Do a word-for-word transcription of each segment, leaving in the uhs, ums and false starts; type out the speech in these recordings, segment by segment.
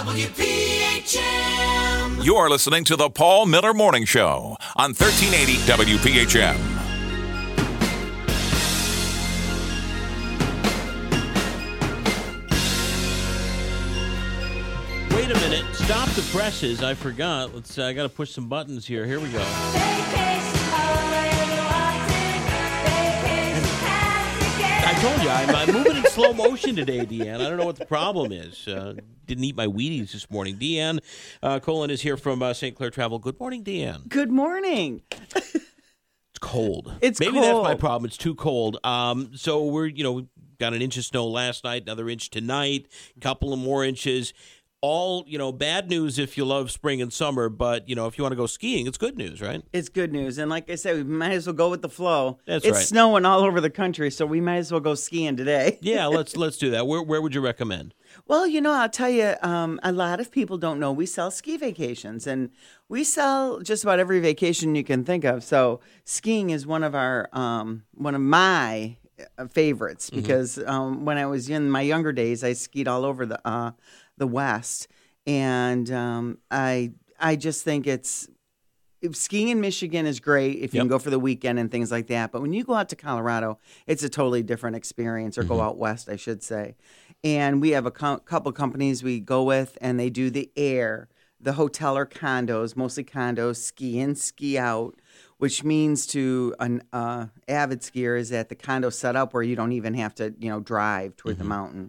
W P H M. You're listening to the Paul Miller Morning Show on thirteen eighty W P H M. Wait a minute. Stop the presses. I forgot. Let's. Uh, I got to push some buttons here. Here we go. I told you, I'm, I'm moving in slow motion today, Deanne. I don't know what the problem is. Uh, didn't eat my Wheaties this morning. Deanne uh, Colin is here from uh, Saint Clair Travel. Good morning, Deanne. Good morning. It's cold. It's Maybe cold. that's my problem. It's too cold. Um, so we're, you know, we got an inch of snow last night, another inch tonight, a couple of more inches. All, you know, bad news if you love spring and summer, but, you know, if you want to go skiing, it's good news, right? It's good news. And like I said, we might as well go with the flow. That's it's right. snowing all over the country, so we might as well go skiing today. Yeah, let's let's do that. Where where would you recommend? Well, you know, I'll tell you, um, a lot of people don't know we sell ski vacations, and we sell just about every vacation you can think of. So skiing is one of our, um, one of my favorites because mm-hmm. um, when I was in my younger days, I skied all over the uh, the West. And um, I I just think it's skiing in Michigan is great if you yep. can go for the weekend and things like that. But when you go out to Colorado, it's a totally different experience, or mm-hmm. go out west, I should say. And we have a co- couple companies we go with, and they do the air, the hotel or condos, mostly condos, ski in, ski out, which means to an uh, avid skier is that the condo set up where you don't even have to, you know, drive toward mm-hmm. the mountain.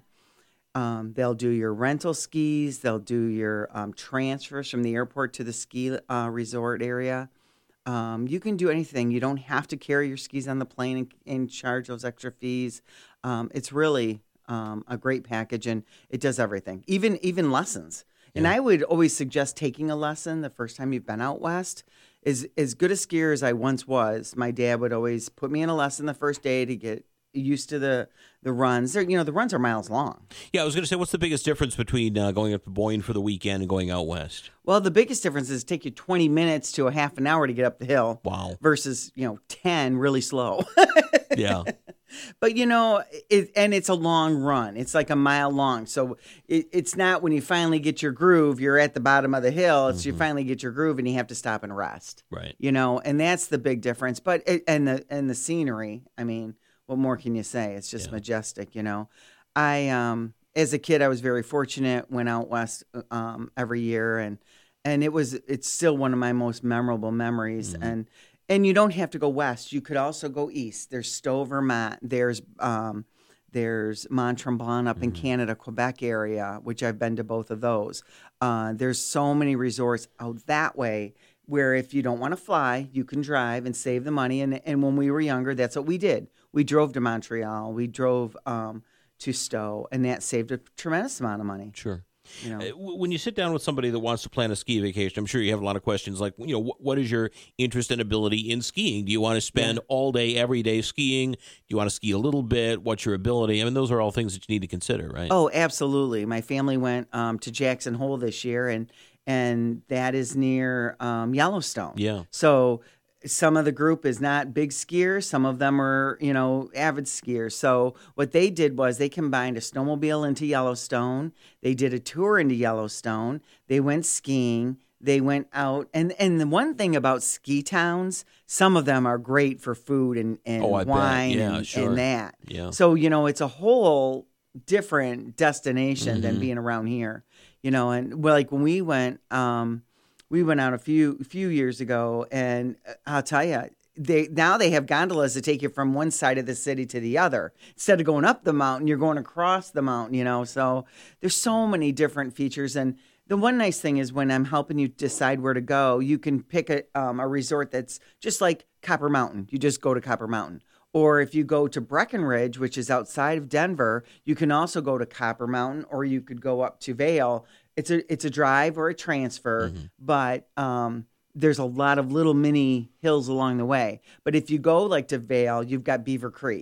Um, they'll do your rental skis. They'll do your um, transfers from the airport to the ski uh, resort area. Um, you can do anything. You don't have to carry your skis on the plane and, and charge those extra fees. Um, it's really um, a great package, and it does everything, even even lessons. Yeah. And I would always suggest taking a lesson the first time you've been out west. As, as good a skier as I once was, my dad would always put me in a lesson the first day to get used to the the runs. They're, you know, the runs are miles long. Yeah, I was going to say, what's the biggest difference between uh, going up to Boyne for the weekend and going out west? Well, the biggest difference is take you twenty minutes to a half an hour to get up the hill. Wow. Versus, you know, ten really slow. Yeah. But, you know, it, and it's a long run. It's like a mile long. So it, it's not when you finally get your groove, you're at the bottom of the hill. It's mm-hmm. you finally get your groove and you have to stop and rest. Right. You know, and that's the big difference. But, it, and the and the scenery, I mean, what more can you say? It's just yeah. majestic, you know. I, um, as a kid, I was very fortunate. Went out west um, every year, and and it was it's still one of my most memorable memories. Mm-hmm. And and you don't have to go west. You could also go east. There's Stowe, Vermont. There's um, there's Mont Tremblant up mm-hmm. in Canada, Quebec area, which I've been to both of those. Uh, there's so many resorts out that way, where if you don't want to fly, you can drive and save the money. And and when we were younger, that's what we did. We drove to Montreal. We drove um, to Stowe, and that saved a tremendous amount of money. Sure. You know, uh, when you sit down with somebody that wants to plan a ski vacation, I'm sure you have a lot of questions like, you know, what, what is your interest and ability in skiing? Do you want to spend yeah. all day, every day skiing? Do you want to ski a little bit? What's your ability? I mean, those are all things that you need to consider, right? Oh, absolutely. My family went um, to Jackson Hole this year, and and that is near um, Yellowstone. Yeah. So some of the group is not big skiers. Some of them are, you know, avid skiers. So what they did was they combined a snowmobile into Yellowstone. They did a tour into Yellowstone. They went skiing. They went out. And, and the one thing about ski towns, some of them are great for food and, and oh, wine yeah, and, sure. and that. Yeah. So, you know, it's a whole different destination mm-hmm. than being around here. You know, and well, like when we went, um, we went out a few few years ago, and I'll tell you, they now they have gondolas that take you from one side of the city to the other. Instead of going up the mountain, you're going across the mountain. You know, so there's so many different features. And the one nice thing is when I'm helping you decide where to go, you can pick a um, a resort that's just like Copper Mountain. You just go to Copper Mountain. Or if you go to Breckenridge, which is outside of Denver, you can also go to Copper Mountain, or you could go up to Vail. It's a it's a drive or a transfer, mm-hmm. but um, there's a lot of little mini hills along the way. But if you go like to Vail, you've got Beaver Creek.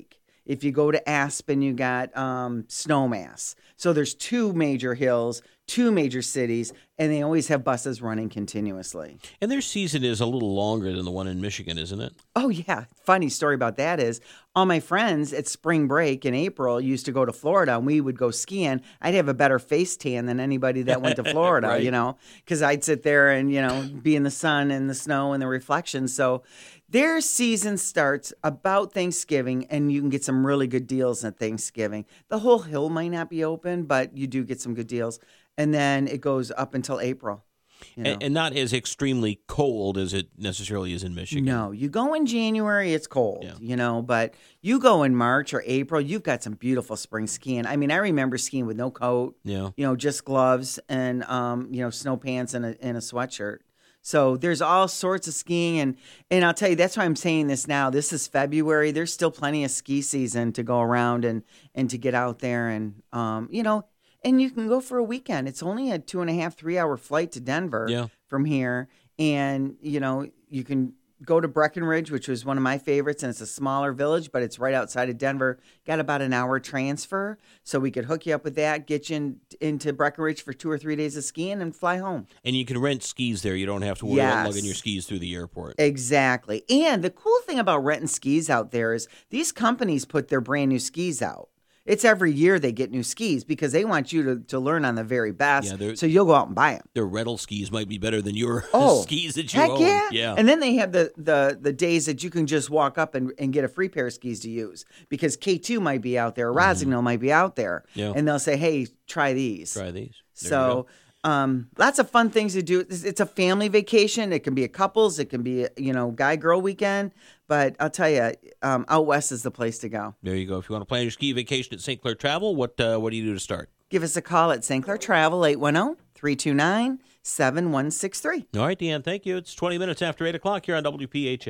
If you go to Aspen, you got um, Snowmass. So there's two major hills, two major cities, and they always have buses running continuously. And their season is a little longer than the one in Michigan, isn't it? Oh, yeah. Funny story about that is all my friends at spring break in April used to go to Florida, and we would go skiing. I'd have a better face tan than anybody that went to Florida, Right. you know, because I'd sit there and, you know, be in the sun and the snow and the reflections. So their season starts about Thanksgiving, and you can get some really good deals at Thanksgiving. The whole hill might not be open, but you do get some good deals. And then it goes up until April. You know? and, and not as extremely cold as it necessarily is in Michigan. No, you go in January, it's cold, Yeah. you know, but you go in March or April, you've got some beautiful spring skiing. I mean, I remember skiing with no coat, Yeah. you know, just gloves and, um, you know, snow pants and a, and a sweatshirt. So there's all sorts of skiing. And, and I'll tell you, that's why I'm saying this now. This is February. There's still plenty of ski season to go around and, and to get out there. And, um, you know, and you can go for a weekend. It's only a two and a half, three hour flight to Denver Yeah. from here. And, you know, you can go to Breckenridge, which was one of my favorites, and it's a smaller village, but it's right outside of Denver. Got about an hour transfer, so we could hook you up with that, get you in, into Breckenridge for two or three days of skiing, and fly home. And you can rent skis there. You don't have to worry about Yes. lugging your skis through the airport. Exactly. And the cool thing about renting skis out there is these companies put their brand new skis out. It's every year they get new skis because they want you to, to learn on the very best. Yeah, they're- so you'll go out and buy them. Their rental skis might be better than your Oh, skis that you heck own. yeah. Yeah. And then they have the, the, the days that you can just walk up and, and get a free pair of skis to use because K two might be out there, Rossignol might be out there. Yeah. And they'll say, hey, try these. Try these. There you So um, lots of fun things to do. It's, it's a family vacation. It can be a couples. It can be, a, you know, guy-girl weekend. But I'll tell you, um, out west is the place to go. There you go. If you want to plan your ski vacation at Saint Clair Travel, what uh, what do you do to start? Give us a call at Saint Clair Travel, eight one zero, three two nine, seven one six three. All right, Deanne, thank you. It's twenty minutes after eight o'clock here on W P H.